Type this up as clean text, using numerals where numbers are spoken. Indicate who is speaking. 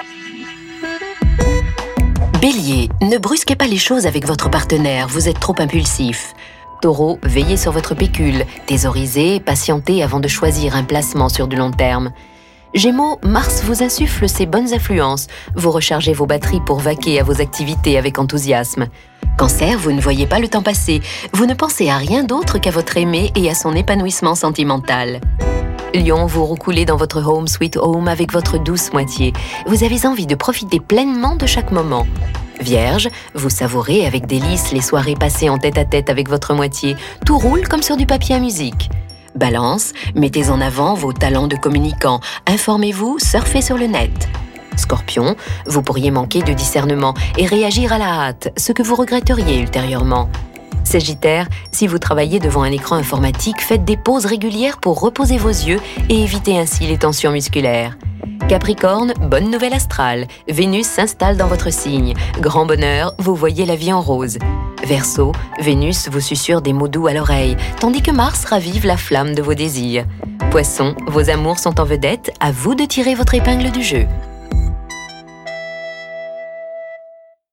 Speaker 1: Bélier, ne brusquez pas les choses avec votre partenaire, vous êtes trop impulsif. Taureau, veillez sur votre pécule, thésaurisez, patientez avant de choisir un placement sur du long terme. Gémeaux, Mars vous insuffle ses bonnes influences, vous rechargez vos batteries pour vaquer à vos activités avec enthousiasme. Cancer, vous ne voyez pas le temps passer, vous ne pensez à rien d'autre qu'à votre aimé et à son épanouissement sentimental. Lion, vous roucoulez dans votre home sweet home avec votre douce moitié. Vous avez envie de profiter pleinement de chaque moment. Vierge, vous savourez avec délice les soirées passées en tête-à-tête avec votre moitié. Tout roule comme sur du papier à musique. Balance, mettez en avant vos talents de communicant. Informez-vous, surfez sur le net. Scorpion, vous pourriez manquer de discernement et réagir à la hâte, ce que vous regretteriez ultérieurement. Sagittaire, si vous travaillez devant un écran informatique, faites des pauses régulières pour reposer vos yeux et éviter ainsi les tensions musculaires. Capricorne, bonne nouvelle astrale. Vénus s'installe dans votre signe. Grand bonheur, vous voyez la vie en rose. Verseau, Vénus vous susurre des mots doux à l'oreille, tandis que Mars ravive la flamme de vos désirs. Poisson, vos amours sont en vedette, à vous de tirer votre épingle du jeu.